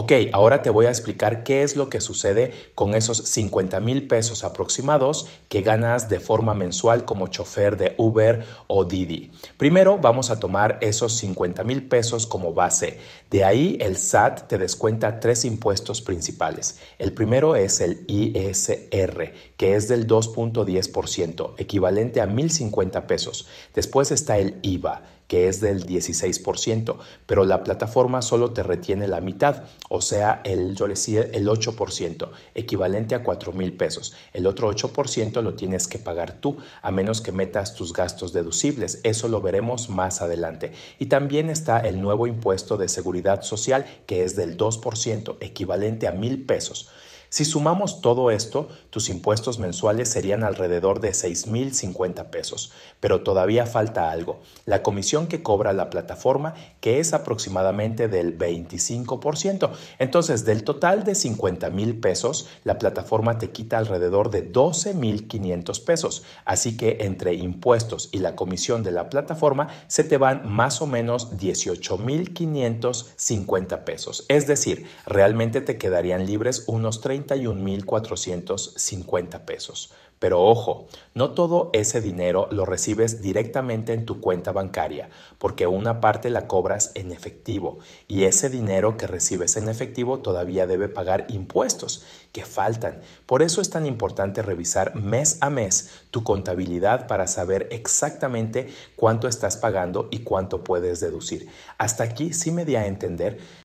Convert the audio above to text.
Ok, ahora te voy a explicar qué es lo que sucede con esos 50,000 pesos aproximados que ganas de forma mensual como chofer de Uber o Didi. Primero vamos a tomar esos 50,000 pesos como base. De ahí el SAT te descuenta tres impuestos principales. El primero es el ISR, que es del 2.10%, equivalente a 1,050 pesos. Después está el IVA, que es del 16%, pero la plataforma solo te retiene la mitad, o sea, yo le decía el 8%, equivalente a 4,000 pesos. El otro 8% lo tienes que pagar tú, a menos que metas tus gastos deducibles. Eso lo veremos más adelante. Y también está el nuevo impuesto de seguridad social, que es del 2%, equivalente a 1,000 pesos. Si sumamos todo esto, tus impuestos mensuales serían alrededor de 6,050 pesos, pero todavía falta algo, la comisión que cobra la plataforma, que es aproximadamente del 25%. Entonces, del total de 50,000 pesos, la plataforma te quita alrededor de 12,500 pesos, así que entre impuestos y la comisión de la plataforma se te van más o menos 18,550 pesos. Es decir, realmente te quedarían libres unos 31,450 pesos. Pero ojo, no todo ese dinero lo recibes directamente en tu cuenta bancaria, porque una parte la cobras en efectivo y ese dinero que recibes en efectivo todavía debe pagar impuestos que faltan. Por eso es tan importante revisar mes a mes tu contabilidad para saber exactamente cuánto estás pagando y cuánto puedes deducir. Hasta aquí sí me di a entender.